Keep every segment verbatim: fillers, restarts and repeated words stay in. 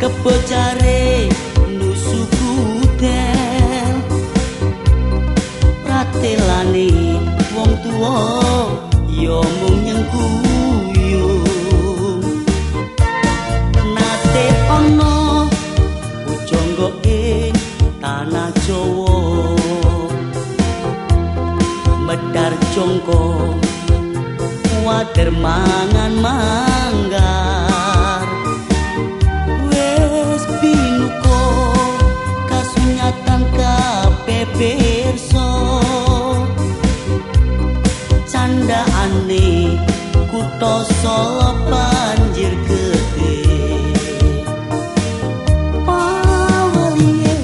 kebojare nusuku del pratelane wong tuwa ya mung nyengkuyung nate ana pujangga ing tanah Jawa medar jongko wader mangan manggar wis binuko kasunyatan kabeh pirsa candhaane kutha Solo banjir gedhe pawelinge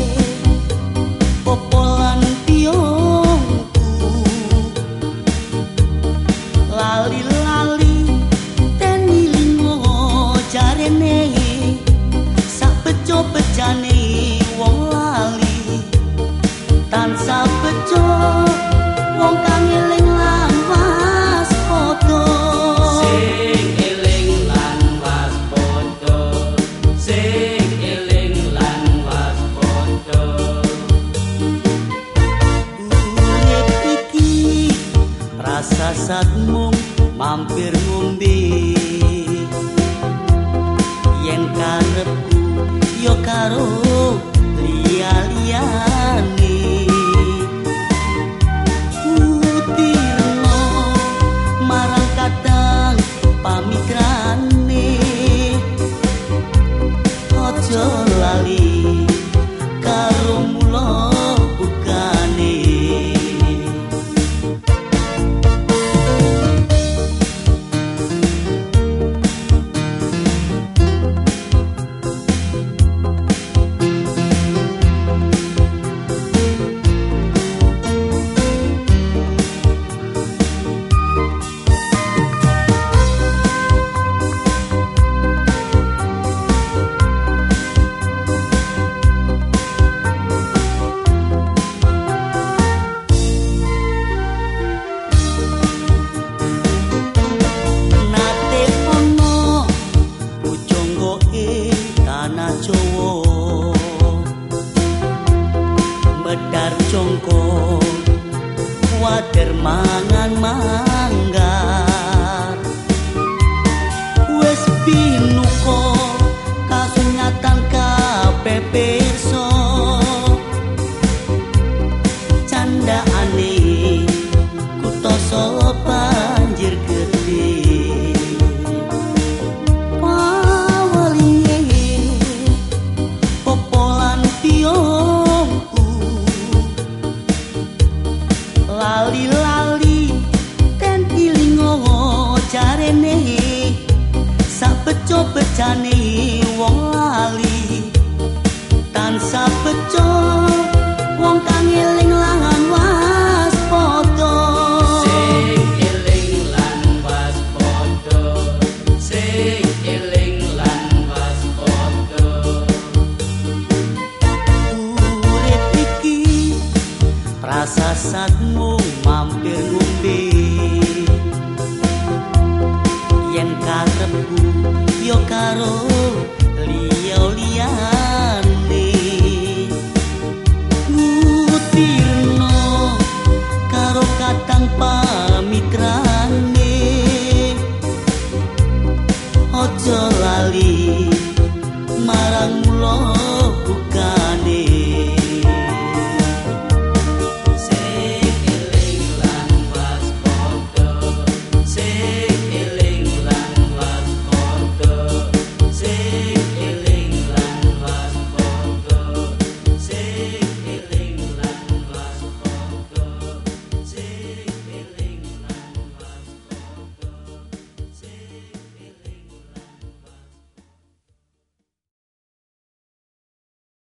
popolan tiongku lali-lali tenilingo jarene sak bejo-bejane wong lali tansah bejo wong kang eling lan waspada sing eling lan waspada sing eling lan waspada urip iki rasa satmung mampir ngombe yen karepku yo karo liya-liyane utirno marang kadang pamikrane aja lali karo mula bukane medar jongko wader mangan manggar wis binuko kasunyatan kabeh pirsa candhaane kutha Solo banjir gedhe lali-lali ten ilingo jarene sak bejo-bejane